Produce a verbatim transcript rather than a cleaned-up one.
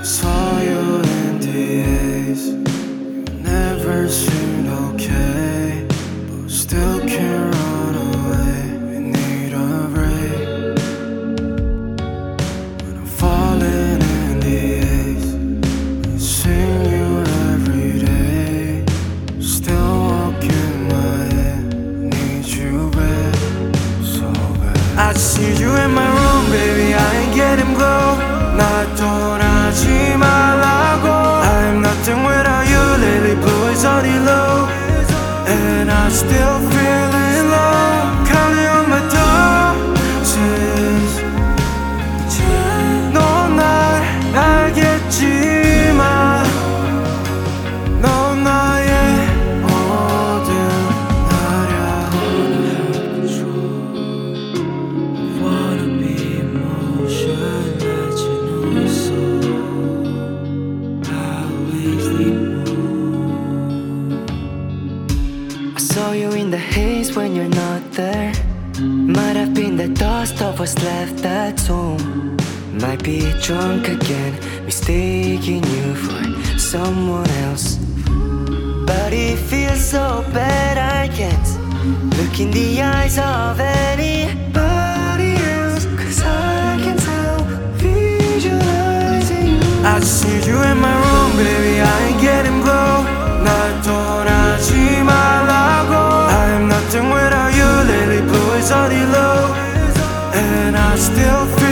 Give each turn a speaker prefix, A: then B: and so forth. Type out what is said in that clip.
A: Saw you in D As. You never seemed okay, but still can't run away. We need a break. When I'm falling in D As, I sing you every day. Still walking my head, need you back, so bad. I just need you in my room, baby, I ain't getting glow. 나 떠나지 말라고. I'm nothing without you. Lately blue is already low, and I'm still feeling low. Counting on my doses. 넌 날 알겠지만 넌 나의 모든 나야. Wanna be emotionless. Saw you in the haze when you're not there. Might have been the dust of what's left that's home. Might be drunk again, mistaking you for someone else. But it feels so bad I can't look in the eyes of anybody else, 'cause I can tell, visualizing you. I just need you in my room, baby, I ain't getting glow. 날 떠나지 말라고. I'm nothing without you. Lately blue is already low, and I still feel